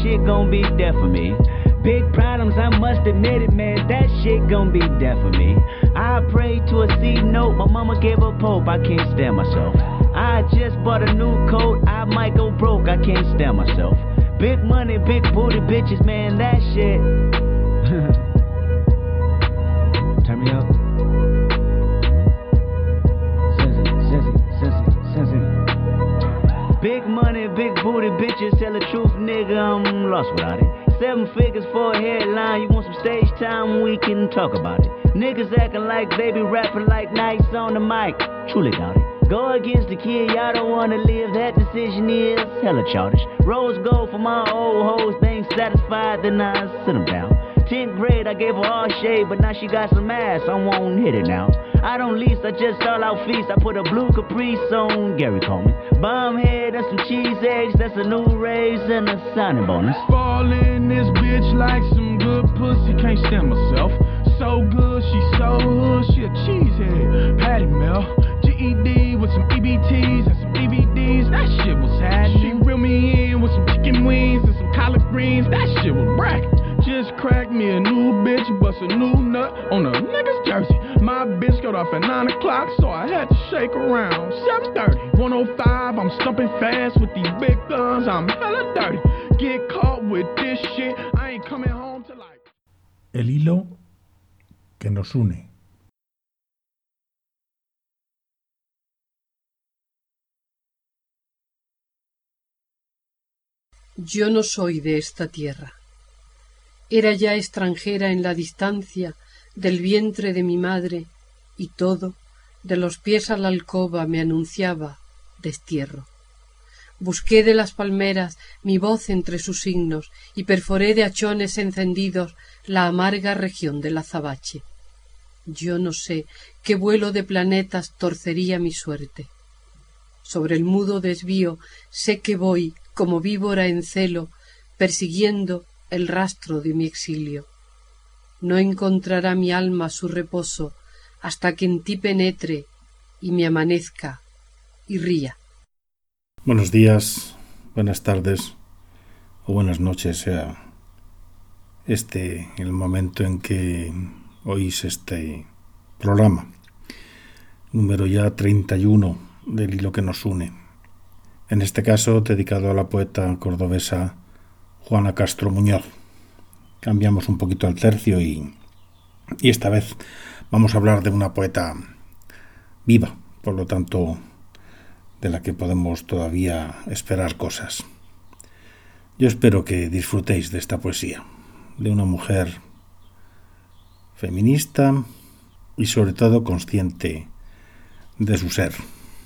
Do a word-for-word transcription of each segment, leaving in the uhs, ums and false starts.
shit gon' be there for me. Big problems, I must admit it, man, that shit gon' be there for me. I prayed to a C note, my mama gave up hope, I can't stand myself. I just bought a new coat, I might go broke, I can't stand myself. Big money, big booty bitches, man, that shit. Turn me up. Sissy, sissy, sissy, sissy. Big money, big booty bitches, tell the truth, nigga, I'm lost without it. Seven figures for a headline, you want some stage time, we can talk about it. Niggas acting like they be rapping like nights on the mic, truly doubt it. Go against the kid, y'all don't wanna live, that decision is hella childish. Rose gold for my old hoes, they ain't satisfied, then I sit them down. Tenth grade, I gave her all shade, but now she got some ass, I won't hit it now. I don't lease, I just stall out feast, I put a blue Caprice on Gary Coleman. Bomb head and some cheese eggs, that's a new raise and a signing bonus. Fall in this bitch like some good pussy, can't stand myself. So good, she so hood, she a cheesehead. Patty Mel, G E D with some E B Ts and some D V Ds, that shit was happening. She reeled me in with some chicken wings and some collard greens, that shit was bracket. Just cracked me a new bitch, bust a new nut on a nigga's jersey. My bitch got off at nine o'clock, so I had to shake around. seven thirty, one oh five, I'm stumping fast with these big guns, I'm hella dirty. Get caught with this shit, I ain't coming home till like... El hilo que nos une. Yo no soy de esta tierra. Era ya extranjera en la distancia del vientre de mi madre, y todo, de los pies a la alcoba, me anunciaba destierro. Busqué de las palmeras mi voz entre sus signos, y perforé de hachones encendidos la amarga región del azabache. Yo no sé qué vuelo de planetas torcería mi suerte. Sobre el mudo desvío sé que voy, como víbora en celo, persiguiendo el rastro de mi exilio. No encontrará mi alma su reposo hasta que en ti penetre y me amanezca y ría. Buenos días, buenas tardes o buenas noches, sea este el momento en que oís este programa, número ya treinta y uno del hilo que nos une. En este caso dedicado a la poeta cordobesa Juana Castro Muñoz. Cambiamos un poquito el tercio y, y esta vez vamos a hablar de una poeta viva, por lo tanto de la que podemos todavía esperar cosas. Yo espero que disfrutéis de esta poesía, de una mujer feminista y sobre todo consciente de su ser.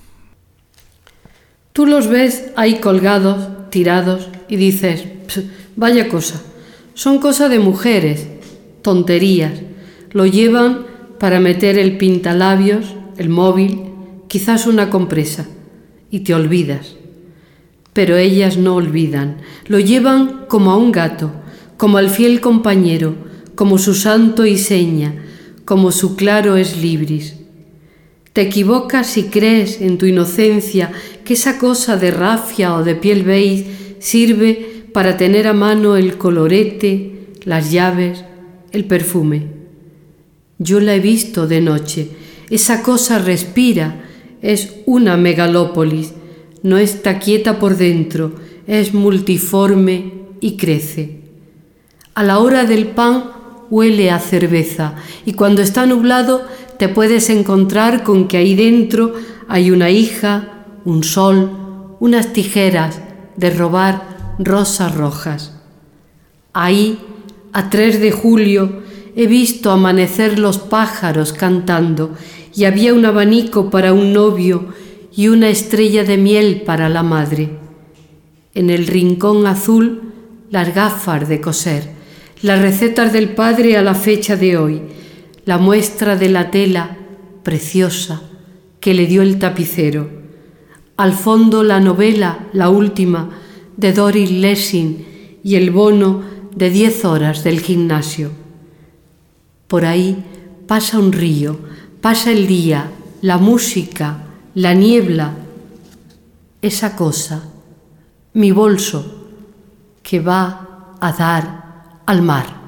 Tú los ves ahí colgados, tirados, y dices, vaya cosa, son cosa de mujeres, tonterías, lo llevan para meter el pintalabios, el móvil, quizás una compresa, y te olvidas. Pero ellas no olvidan, lo llevan como a un gato, como al fiel compañero, como su santo y seña, como su claro es libris. Te equivocas si crees en tu inocencia que esa cosa de rafia o de piel beige sirve para tener a mano el colorete, las llaves, el perfume. Yo la he visto de noche, esa cosa respira, es una megalópolis, no está quieta por dentro, es multiforme y crece. A la hora del pan huele a cerveza y cuando está nublado te puedes encontrar con que ahí dentro hay una hija, un sol, unas tijeras de robar rosas rojas. Ahí, a tres de julio, he visto amanecer los pájaros cantando y había un abanico para un novio y una estrella de miel para la madre. En el rincón azul, las gafas de coser, las recetas del padre a la fecha de hoy, la muestra de la tela preciosa que le dio el tapicero. Al fondo la novela, la última, de Doris Lessing y el bono de diez horas del gimnasio. Por ahí pasa un río, pasa el día, la música, la niebla, esa cosa, mi bolso, que va a dar al mar.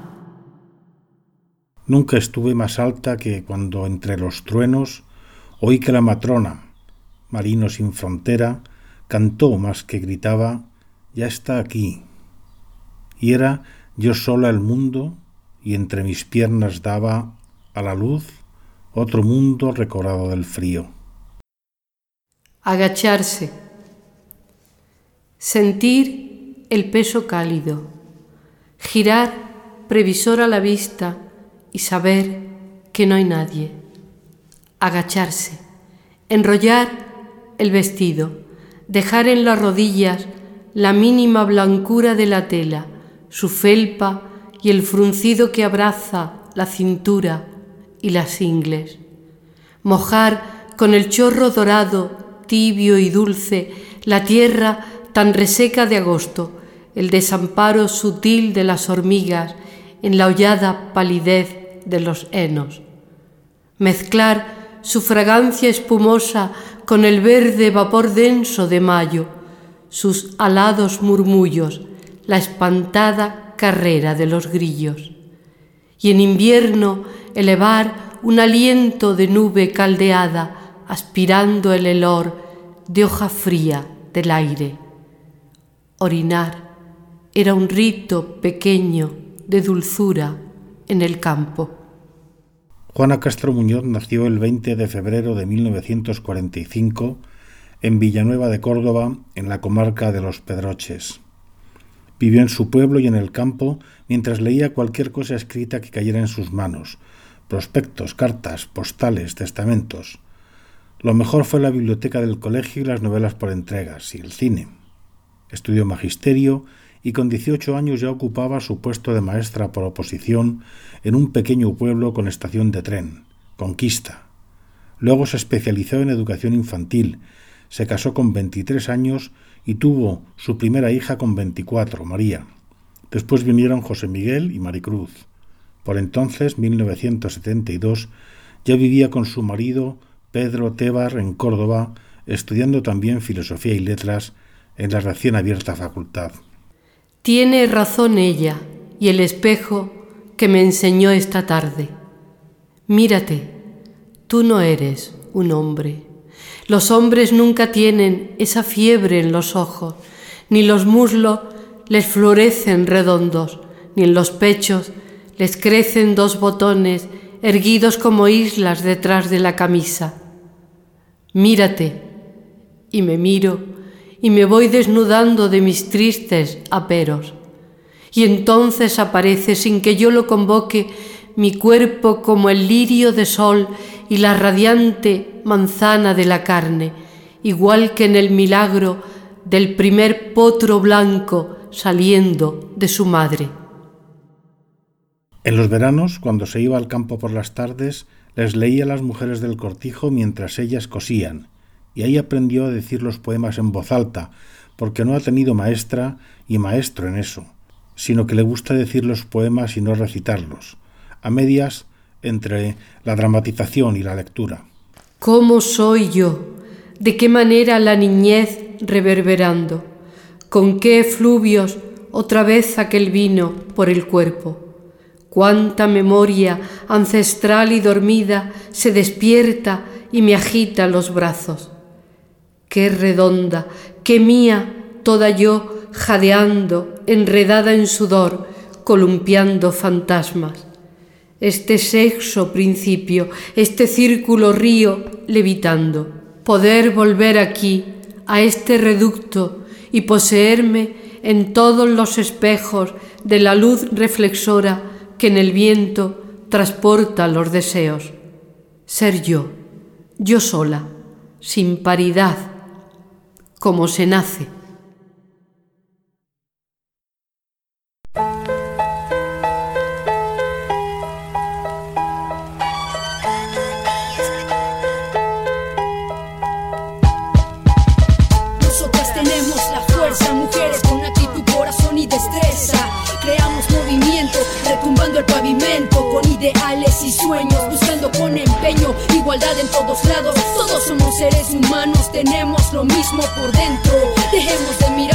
Nunca estuve más alta que cuando entre los truenos oí que la matrona, marino sin frontera, cantó más que gritaba, ya está aquí. Y era yo sola el mundo, y entre mis piernas daba a la luz otro mundo recobrado del frío. Agacharse. Sentir el peso cálido. Girar previsor a la vista y saber que no hay nadie. Agacharse. Enrollar el vestido. Dejar en las rodillas la mínima blancura de la tela, su felpa y el fruncido que abraza la cintura y las ingles. Mojar con el chorro dorado, tibio y dulce, la tierra tan reseca de agosto, el desamparo sutil de las hormigas en la hollada palidez de los henos. Mezclar su fragancia espumosa con el verde vapor denso de mayo, sus alados murmullos, la espantada carrera de los grillos. Y en invierno elevar un aliento de nube caldeada, aspirando el helor de hoja fría del aire. Orinar era un rito pequeño de dulzura en el campo. Juana Castro Muñoz nació el veinte de febrero de mil novecientos cuarenta y cinco en Villanueva de Córdoba, en la comarca de Los Pedroches. Vivió en su pueblo y en el campo mientras leía cualquier cosa escrita que cayera en sus manos, prospectos, cartas, postales, testamentos. Lo mejor fue la biblioteca del colegio y las novelas por entregas, y el cine. Estudió magisterio y con dieciocho años ya ocupaba su puesto de maestra por oposición en un pequeño pueblo con estación de tren, Conquista. Luego se especializó en educación infantil, se casó con veintitrés años y tuvo su primera hija con veinticuatro, María. Después vinieron José Miguel y Maricruz. Por entonces, mil novecientos setenta y dos, ya vivía con su marido Pedro Tebar en Córdoba, estudiando también filosofía y letras en la recién abierta facultad. Tiene razón ella y el espejo que me enseñó esta tarde. Mírate, tú no eres un hombre. Los hombres nunca tienen esa fiebre en los ojos, ni los muslos les florecen redondos, ni en los pechos les crecen dos botones erguidos como islas detrás de la camisa. Mírate, y me miro, y me voy desnudando de mis tristes aperos. Y entonces aparece, sin que yo lo convoque, mi cuerpo como el lirio de sol y la radiante manzana de la carne, igual que en el milagro del primer potro blanco saliendo de su madre. En los veranos, cuando se iba al campo por las tardes, les leía a las mujeres del cortijo mientras ellas cosían, y ahí aprendió a decir los poemas en voz alta, porque no ha tenido maestra y maestro en eso, sino que le gusta decir los poemas y no recitarlos, a medias entre la dramatización y la lectura. ¿Cómo soy yo? ¿De qué manera la niñez reverberando? ¿Con qué efluvios otra vez aquel vino por el cuerpo? Cuánta memoria ancestral y dormida se despierta y me agita los brazos. Qué redonda, qué mía, toda yo jadeando, enredada en sudor, columpiando fantasmas. Este sexo principio, este círculo río levitando. Poder volver aquí, a este reducto, y poseerme en todos los espejos de la luz reflexora que en el viento transporta los deseos. Ser yo, yo sola, sin paridad, como se nace. Nosotras tenemos la fuerza, mujeres con actitud, corazón y destreza. Creamos movimiento, retumbando el pavimento, con ideales y sueños, buscando con empeño igualdad en todos lados. Todos somos seres humanos, tenemos lo mismo por dentro. Dejemos de mirarnos con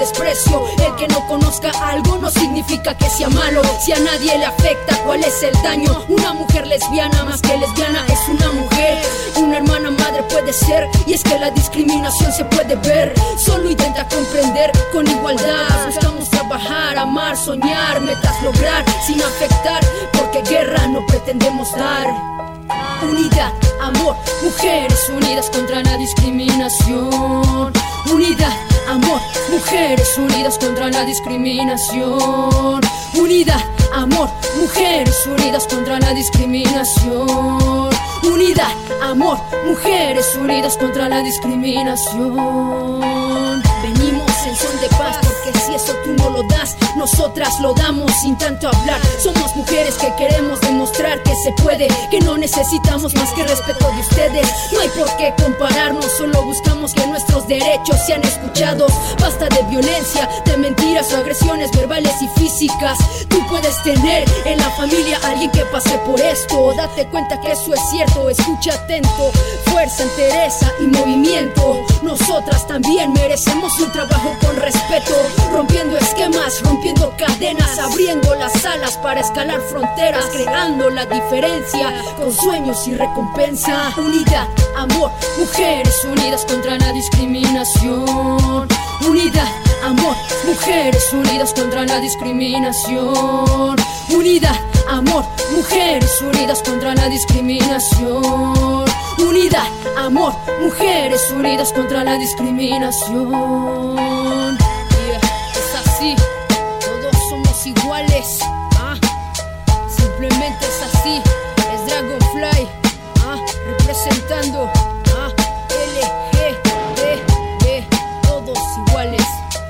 desprecio. El que no conozca algo no significa que sea malo. Si a nadie le afecta, ¿cuál es el daño? Una mujer lesbiana más que lesbiana es una mujer. Una hermana madre puede ser, y es que la discriminación se puede ver. Solo intenta comprender con igualdad. Buscamos trabajar, amar, soñar, metas lograr sin afectar, porque guerra no pretendemos dar. Unidad, amor, mujeres unidas contra la discriminación. Unidad, amor, mujeres unidas contra la discriminación. Unidad, amor, mujeres unidas contra la discriminación. Unidad, amor, mujeres unidas contra la discriminación. Venimos en son de paz, porque si eso tú no lo das, nosotras lo damos sin tanto hablar. Somos mujeres que queremos demostrar que se puede, que no necesitamos más que respeto de ustedes. No hay por qué compararnos, solo buscamos que nuestros derechos sean escuchados. Basta de violencia, de mentiras o agresiones verbales y físicas. Tú puedes tener en la familia alguien que pase por esto. Date cuenta que eso es cierto, escucha atento. Fuerza, entereza y movimiento. Nosotras también merecemos un trabajo con respeto, rompiendo esquemas, rompiendo cadenas, abriendo las alas para escalar fronteras, creando la diferencia con sueños y recompensa. Unidad, amor, mujeres unidas contra la discriminación. Unidad, amor, mujeres unidas contra la discriminación. Unidad, amor, mujeres unidas contra la discriminación. Unidad, amor, mujeres unidas contra la discriminación. Yeah, es así, todos somos iguales. ¿Ah? Simplemente es así, es Dragonfly. ¿Ah? Representando ¿ah? L G B T, todos iguales.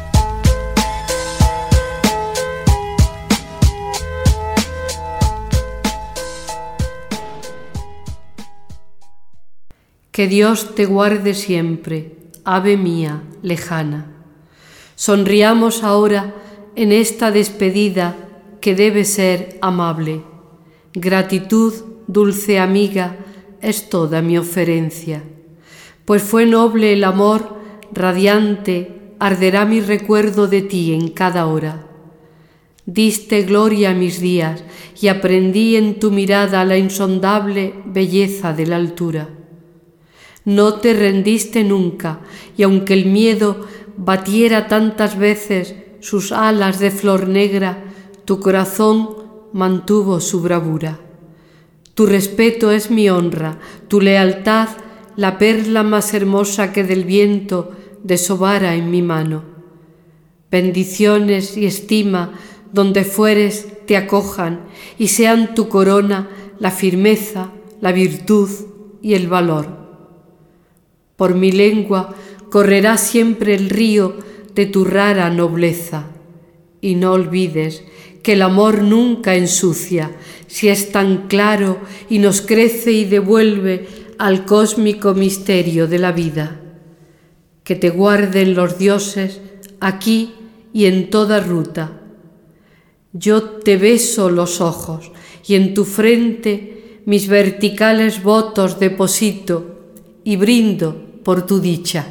Que Dios te guarde siempre, ave mía, lejana. Sonriamos ahora en esta despedida que debe ser amable. Gratitud, dulce amiga, es toda mi oferencia. Pues fue noble el amor, radiante, arderá mi recuerdo de ti en cada hora. Diste gloria a mis días y aprendí en tu mirada la insondable belleza de la altura. No te rendiste nunca, y aunque el miedo batiera tantas veces sus alas de flor negra, tu corazón mantuvo su bravura. Tu respeto es mi honra, tu lealtad la perla más hermosa que del viento desobara en mi mano. Bendiciones y estima donde fueres te acojan y sean tu corona la firmeza, la virtud y el valor. Por mi lengua correrá siempre el río de tu rara nobleza. Y no olvides que el amor nunca ensucia, si es tan claro y nos crece y devuelve al cósmico misterio de la vida. Que te guarden los dioses aquí y en toda ruta. Yo te beso los ojos y en tu frente mis verticales votos deposito y brindo por tu dicha.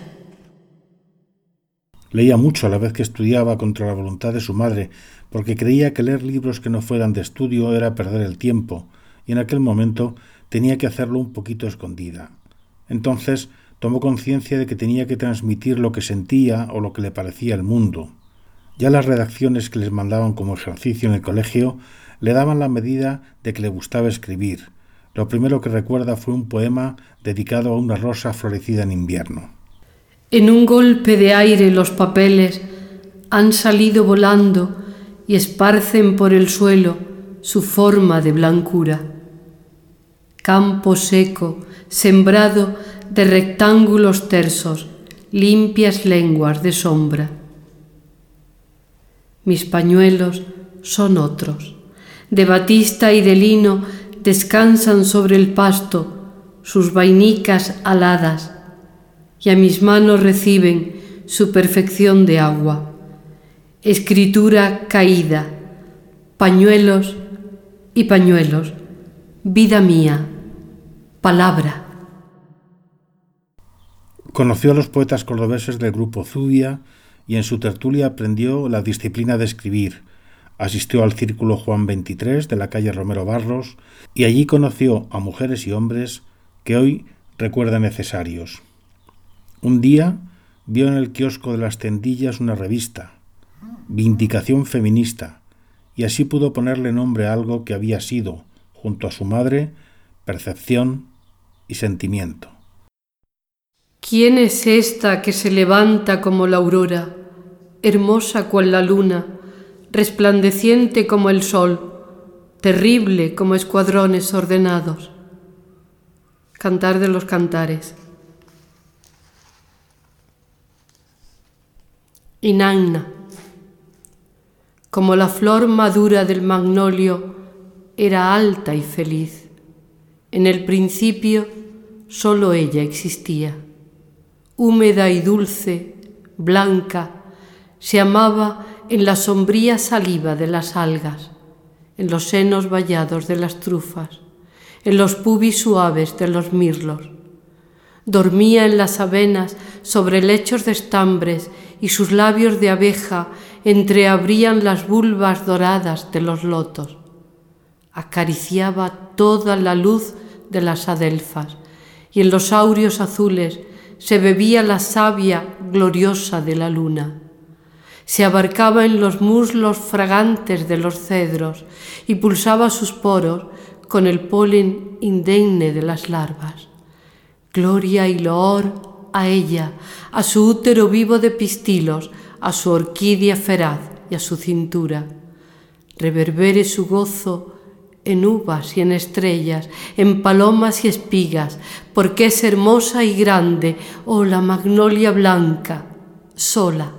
Leía mucho a la vez que estudiaba contra la voluntad de su madre, porque creía que leer libros que no fueran de estudio era perder el tiempo, y en aquel momento tenía que hacerlo un poquito escondida. Entonces tomó conciencia de que tenía que transmitir lo que sentía o lo que le parecía el mundo. Ya las redacciones que les mandaban como ejercicio en el colegio le daban la medida de que le gustaba escribir. Lo primero que recuerda fue un poema dedicado a una rosa florecida en invierno. En un golpe de aire los papeles han salido volando y esparcen por el suelo su forma de blancura. Campo seco, sembrado de rectángulos tersos, limpias lenguas de sombra. Mis pañuelos son otros, de batista y de lino descansan sobre el pasto sus vainicas aladas y a mis manos reciben su perfección de agua. Escritura caída, pañuelos y pañuelos, vida mía, palabra. Conoció a los poetas cordobeses del grupo Zubia y en su tertulia aprendió la disciplina de escribir. Asistió al Círculo Juan veintitrés de la calle Romero Barros y allí conoció a mujeres y hombres que hoy recuerda necesarios. Un día vio en el kiosco de las tendillas una revista, Vindicación Feminista, y así pudo ponerle nombre a algo que había sido, junto a su madre, percepción y sentimiento. ¿Quién es esta que se levanta como la aurora, hermosa cual la luna, resplandeciente como el sol, terrible como escuadrones ordenados? Cantar de los Cantares. Inanna. Como la flor madura del magnolio, era alta y feliz. En el principio solo ella existía. Húmeda y dulce, blanca, se amaba en la sombría saliva de las algas, en los senos vallados de las trufas, en los pubis suaves de los mirlos. Dormía en las avenas sobre lechos de estambres y sus labios de abeja entreabrían las vulvas doradas de los lotos. Acariciaba toda la luz de las adelfas y en los áureos azules se bebía la savia gloriosa de la luna. Se abarcaba en los muslos fragantes de los cedros y pulsaba sus poros con el polen indemne de las larvas. Gloria y loor a ella, a su útero vivo de pistilos, a su orquídea feraz y a su cintura. Reverbere su gozo en uvas y en estrellas, en palomas y espigas, porque es hermosa y grande, oh la magnolia blanca, sola.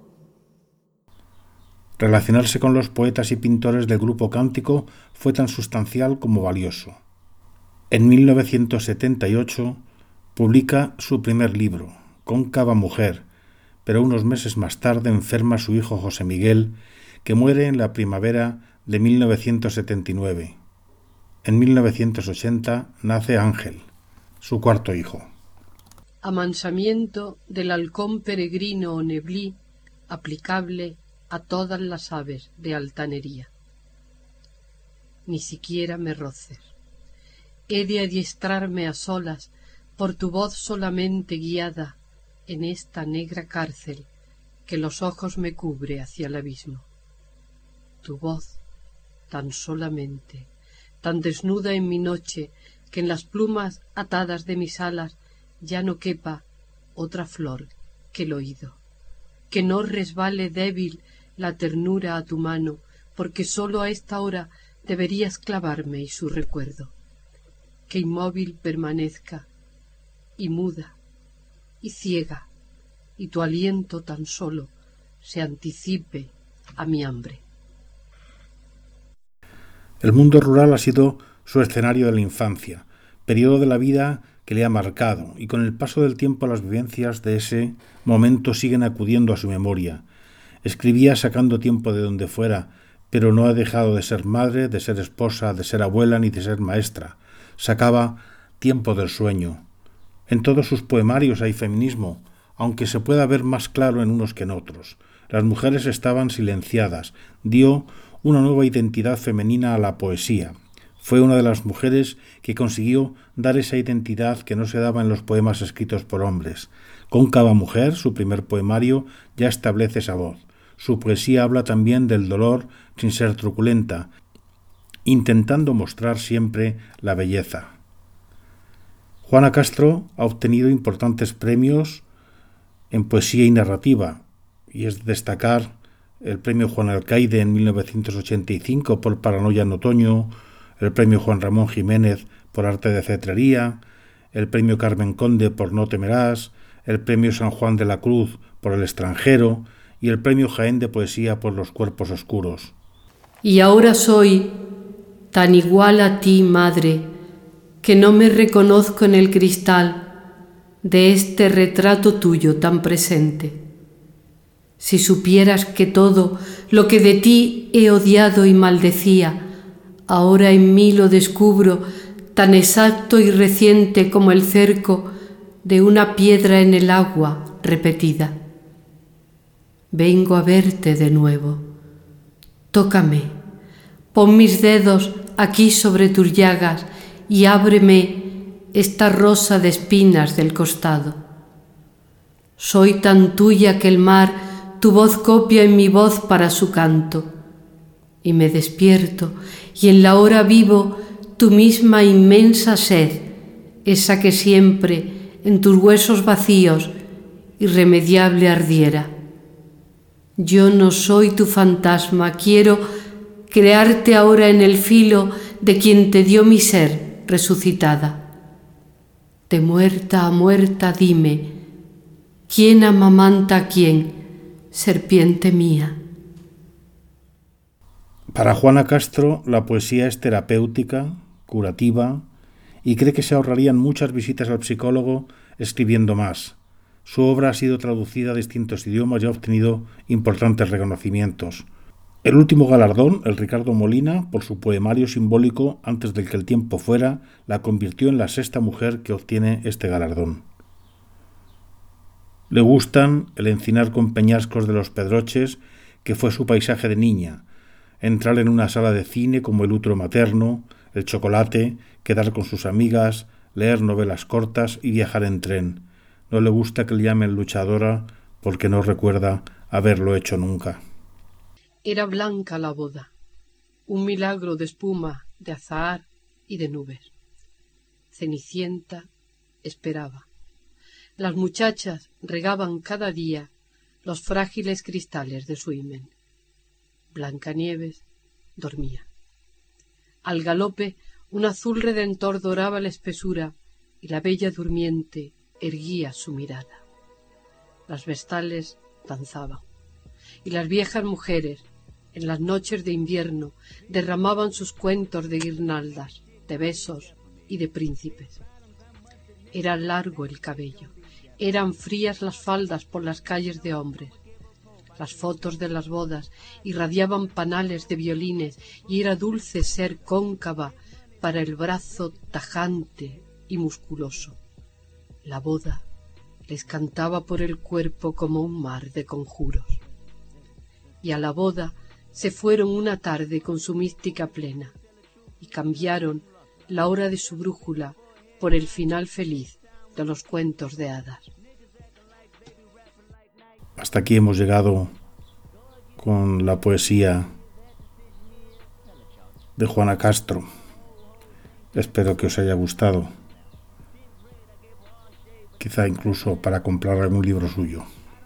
Relacionarse con los poetas y pintores del grupo cántico fue tan sustancial como valioso. En mil novecientos setenta y ocho publica su primer libro, Cóncava Mujer, pero unos meses más tarde enferma su hijo José Miguel, que muere en la primavera de mil novecientos setenta y nueve. En mil novecientos ochenta nace Ángel, su cuarto hijo. Amansamiento del halcón peregrino o neblí, aplicable a todas las aves de altanería. Ni siquiera me roces. He de adiestrarme a solas por tu voz solamente guiada en esta negra cárcel que los ojos me cubre hacia el abismo. Tu voz, tan solamente, tan desnuda en mi noche, que en las plumas atadas de mis alas ya no quepa otra flor que el oído, que no resbale débil la ternura a tu mano, porque sólo a esta hora deberías clavarme y su recuerdo, que inmóvil permanezca, y muda, y ciega, y tu aliento tan solo se anticipe a mi hambre. El mundo rural ha sido su escenario de la infancia, periodo de la vida que le ha marcado, y con el paso del tiempo las vivencias de ese momento siguen acudiendo a su memoria. Escribía sacando tiempo de donde fuera, pero no ha dejado de ser madre, de ser esposa, de ser abuela ni de ser maestra. Sacaba tiempo del sueño. En todos sus poemarios hay feminismo, aunque se pueda ver más claro en unos que en otros. Las mujeres estaban silenciadas, dio una nueva identidad femenina a la poesía. Fue una de las mujeres que consiguió dar esa identidad que no se daba en los poemas escritos por hombres. Cóncava Mujer, su primer poemario, ya establece esa voz. Su poesía habla también del dolor sin ser truculenta, intentando mostrar siempre la belleza. Juana Castro ha obtenido importantes premios en poesía y narrativa, y es destacar el premio Juan Alcaide en mil novecientos ochenta y cinco por Paranoia en otoño, el premio Juan Ramón Jiménez por Arte de Cetrería, el premio Carmen Conde por No temerás, el premio San Juan de la Cruz por El extranjero y el premio Jaén de Poesía por Los cuerpos oscuros. Y ahora soy tan igual a ti, madre, que no me reconozco en el cristal de este retrato tuyo tan presente. Si supieras que todo lo que de ti he odiado y maldecía, ahora en mí lo descubro tan exacto y reciente como el cerco de una piedra en el agua repetida. vengo a verte de nuevo. Tócame, pon mis dedos aquí sobre tus llagas y ábreme esta rosa de espinas del costado. Soy tan tuya que el mar tu voz copia en mi voz para su canto, y me despierto y en la hora vivo tu misma inmensa sed, esa que siempre en tus huesos vacíos irremediable ardiera. Yo no soy tu fantasma, quiero crearte ahora en el filo de quien te dio mi ser resucitada. De muerta a muerta dime, ¿quién amamanta a quién, serpiente mía? Para Juana Castro, la poesía es terapéutica, curativa, y cree que se ahorrarían muchas visitas al psicólogo escribiendo más. Su obra ha sido traducida a distintos idiomas y ha obtenido importantes reconocimientos. El último galardón, el Ricardo Molina, por su poemario simbólico Antes del que el tiempo fuera, la convirtió en la sexta mujer que obtiene este galardón. Le gustan el encinar con peñascos de los Pedroches, que fue su paisaje de niña, entrar en una sala de cine como el útero materno, el chocolate, quedar con sus amigas, leer novelas cortas y viajar en tren. No le gusta que le llamen luchadora porque no recuerda haberlo hecho nunca. Era blanca la boda, un milagro de espuma, de azahar y de nubes. Cenicienta esperaba. Las muchachas regaban cada día los frágiles cristales de su himen. Blancanieves dormía. Al galope un azul redentor doraba la espesura y la bella durmiente erguía su mirada. Las vestales danzaban y las viejas mujeres en las noches de invierno derramaban sus cuentos de guirnaldas, de besos y de príncipes. Era largo el cabello, eran frías las faldas por las calles de hombres. Las fotos de las bodas irradiaban panales de violines y era dulce ser cóncava para el brazo tajante y musculoso. La boda les cantaba por el cuerpo como un mar de conjuros. Y a la boda se fueron una tarde con su mística plena y cambiaron la hora de su brújula por el final feliz de los cuentos de hadas. Hasta aquí hemos llegado con la poesía de Juana Castro. Espero que os haya gustado. Quizá incluso para comprar algún libro suyo.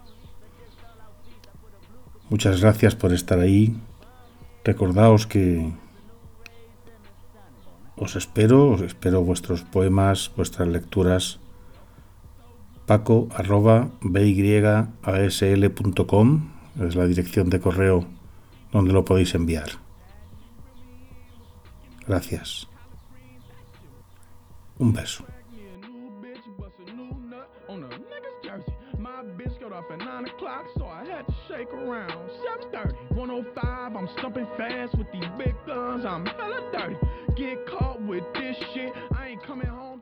Muchas gracias por estar ahí. Recordaos que os espero, os espero vuestros poemas, vuestras lecturas. Paco arroba byasl punto com es la dirección de correo donde lo podéis enviar. Gracias. Un beso. My bitch got off at nine o'clock, so I had to shake around. seven thirty, one oh five, I'm stumping fast with these big guns. I'm hella dirty. Get caught with this shit, I ain't coming home.